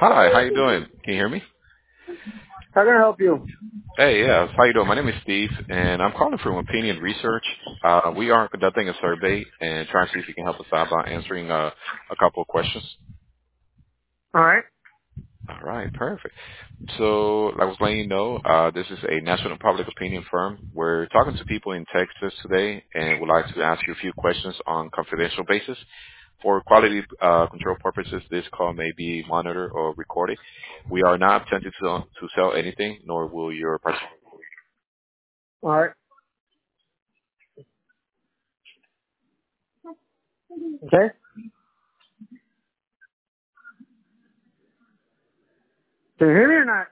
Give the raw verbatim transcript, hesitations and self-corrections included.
Hi, how you doing? Can you hear me? How can I help you? Hey, yeah, how you doing? My name is Steve, and I'm calling from Opinion Research. Uh, we are conducting a survey and trying to see if you can help us out by answering uh, a couple of questions. All right. All right, perfect. So, like I was letting you know, uh, this is a national public opinion firm. We're talking to people in Texas today, and would like to ask you a few questions on confidential basis. For quality uh, control purposes, this call may be monitored or recorded. We are not attempting to, to sell anything, nor will your participation. All right. Okay. Can you hear me or not?